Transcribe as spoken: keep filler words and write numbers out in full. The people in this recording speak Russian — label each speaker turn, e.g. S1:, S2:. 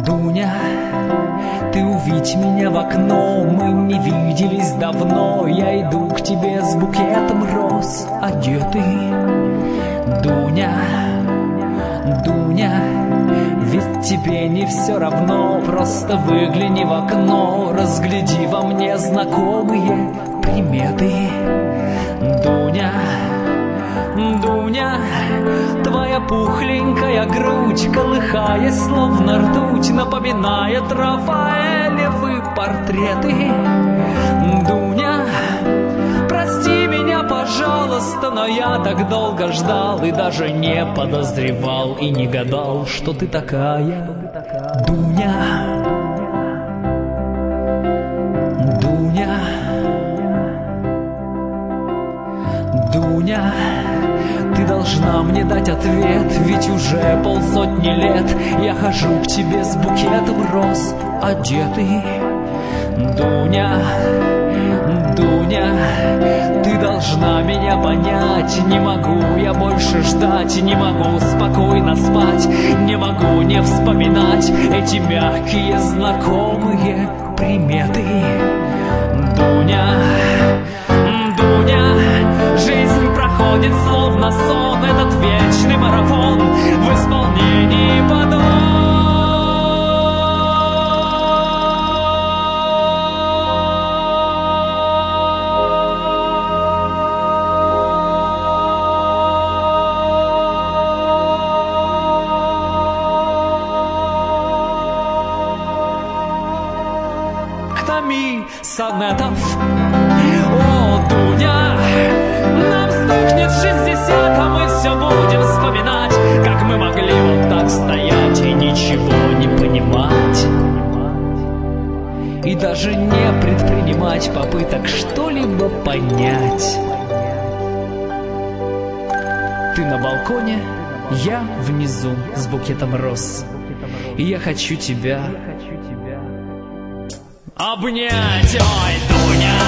S1: Дуня, ты увидь меня в окно, мы не виделись давно. Я иду к тебе с букетом роз, одетый. Дуня, Дуня, ведь тебе не все равно. Просто выгляни в окно, разгляди во мне знакомые приметы. Дуня, Дуня, твоя пухленькая грудь, колыхаясь, словно ртуть, напоминает Рафаэлевы портреты. Дуня, прости меня, пожалуйста, но я так долго ждал и даже не подозревал и не гадал, что ты такая. Дуня, Дуня, Дуня, ты должна мне дать ответ, ведь уже полсотни лет я хожу к тебе с букетом роз, одетый. Дуня, Дуня, ты должна меня понять. Не могу я больше ждать, не могу спокойно спать, не могу не вспоминать эти мягкие знакомые приметы. Дуня, Дуня, жизнь проходит словно сон, этот вечный марафон в исполнении подол. Сонетов. О, Дуня, нам стукнет шестьдесят, а мы все будем вспоминать, как мы могли вот так стоять и ничего не понимать, и даже не предпринимать попыток что-либо понять. Ты на балконе, я внизу с букетом роз, и я хочу тебя обнять. Ой, Дуня,